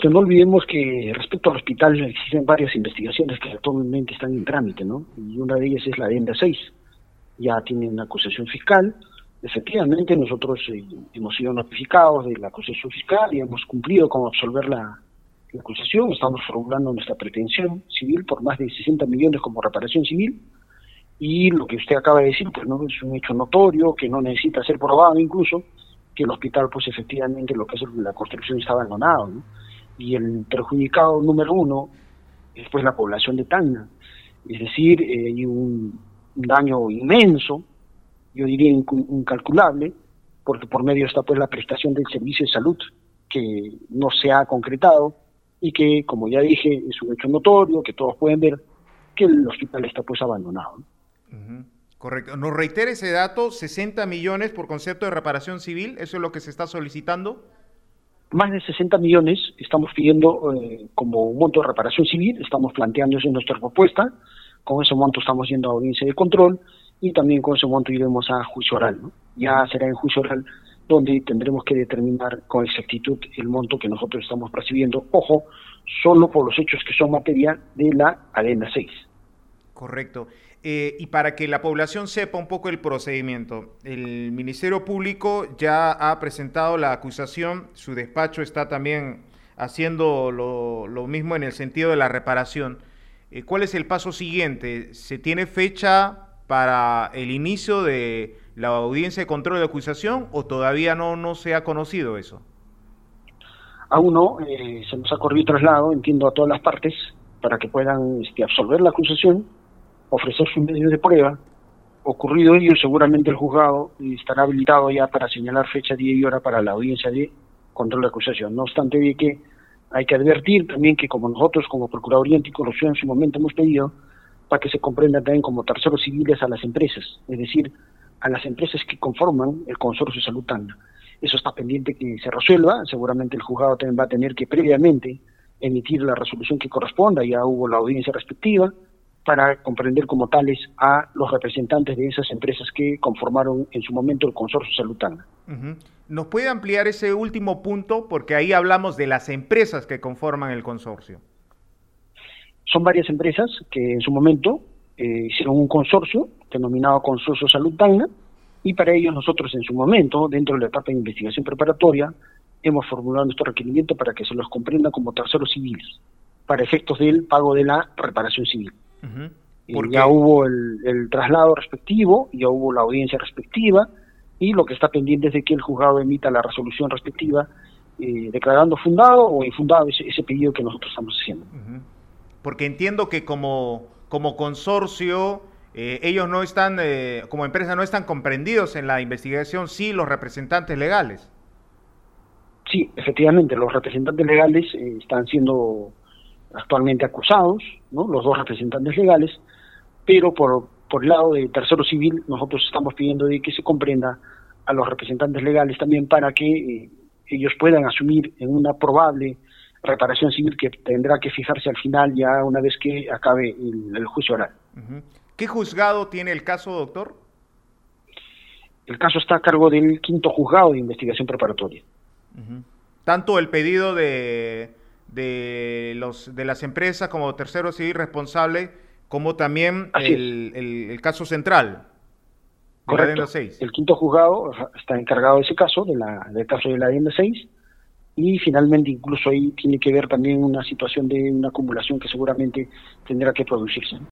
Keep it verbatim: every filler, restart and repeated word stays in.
Correcto, no olvidemos que respecto al hospital existen varias investigaciones que actualmente están en trámite, ¿no? Y una de ellas es la adenda seis. Ya tienen una acusación fiscal. Efectivamente, nosotros eh, hemos sido notificados de la acusación fiscal y hemos cumplido con absolver la, la acusación. Estamos formulando nuestra pretensión civil por más de sesenta millones como reparación civil. Y lo que usted acaba de decir, pues no es un hecho notorio, que no necesita ser probado incluso, que el hospital, pues efectivamente, lo que es la construcción está abandonado, ¿no? Y el perjudicado número uno es pues la población de Tacna. Es decir, eh, hay un, un daño inmenso, yo diría incalculable, porque por medio está pues la prestación del servicio de salud, que no se ha concretado, y que, como ya dije, es un hecho notorio, que todos pueden ver, que el hospital está pues abandonado, ¿no? Uh-huh. Correcto. ¿Nos reitera ese dato? ¿sesenta millones por concepto de reparación civil? ¿Eso es lo que se está solicitando? Más de sesenta millones estamos pidiendo eh, como un monto de reparación civil, estamos planteando eso en nuestra propuesta, con ese monto estamos yendo a audiencia de control y también con ese monto iremos a juicio oral, ¿no? Ya será en juicio oral donde tendremos que determinar con exactitud el monto que nosotros estamos percibiendo, ojo, solo por los hechos que son materia de la adenda seis. Correcto. Eh, y para que la población sepa un poco el procedimiento, el Ministerio Público ya ha presentado la acusación, su despacho está también haciendo lo, lo mismo en el sentido de la reparación. Eh, ¿Cuál es el paso siguiente? ¿Se tiene fecha para el inicio de la audiencia de control de acusación o todavía no, no se ha conocido eso? Aún no, eh, se nos ha corrido traslado, entiendo, a todas las partes para que puedan este, absolver la acusación, ofrecer sus medios de prueba. Ocurrido ello, seguramente el juzgado estará habilitado ya para señalar fecha, día y hora para la audiencia de control de acusación. No obstante de que hay que advertir también que como nosotros, como Procuraduría Anticorrupción, en su momento hemos pedido para que se comprendan también como terceros civiles a las empresas, es decir, a las empresas que conforman el Consorcio Salud Tacna. Eso está pendiente que se resuelva, seguramente el juzgado también va a tener que previamente emitir la resolución que corresponda, ya hubo la audiencia respectiva, para comprender como tales a los representantes de esas empresas que conformaron en su momento el Consorcio Salud Tacna. Uh-huh. ¿Nos puede ampliar ese último punto? Porque ahí hablamos de las empresas que conforman el consorcio. Son varias empresas que en su momento eh, hicieron un consorcio denominado Consorcio Salud Tacna, y para ellos nosotros en su momento, dentro de la etapa de investigación preparatoria, hemos formulado nuestro requerimiento para que se los comprenda como terceros civiles, para efectos del pago de la reparación civil. Uh-huh. Y ya hubo el, el traslado respectivo, ya hubo la audiencia respectiva, y lo que está pendiente es de que el juzgado emita la resolución respectiva, eh, declarando fundado o infundado ese, ese pedido que nosotros estamos haciendo. Uh-huh. Porque entiendo que como, como consorcio, eh, ellos no están, eh, como empresa, no están comprendidos en la investigación, sí, los representantes legales. Sí, efectivamente, los representantes legales eh, están siendo actualmente acusados, ¿no? Los dos representantes legales, pero por, por el lado de tercero civil nosotros estamos pidiendo de que se comprenda a los representantes legales también para que eh, ellos puedan asumir en una probable reparación civil que tendrá que fijarse al final ya una vez que acabe el, el juicio oral. Uh-huh. ¿Qué juzgado tiene el caso, doctor? El caso está a cargo del quinto juzgado de investigación preparatoria. Uh-huh. Tanto el pedido de de los de las empresas como tercero civil responsable, como también el, el, el caso central. Correcto. La adenda seis. El quinto juzgado está encargado de ese caso, de la, del caso de la adenda seis, y finalmente incluso ahí tiene que ver también una situación de una acumulación que seguramente tendrá que producirse.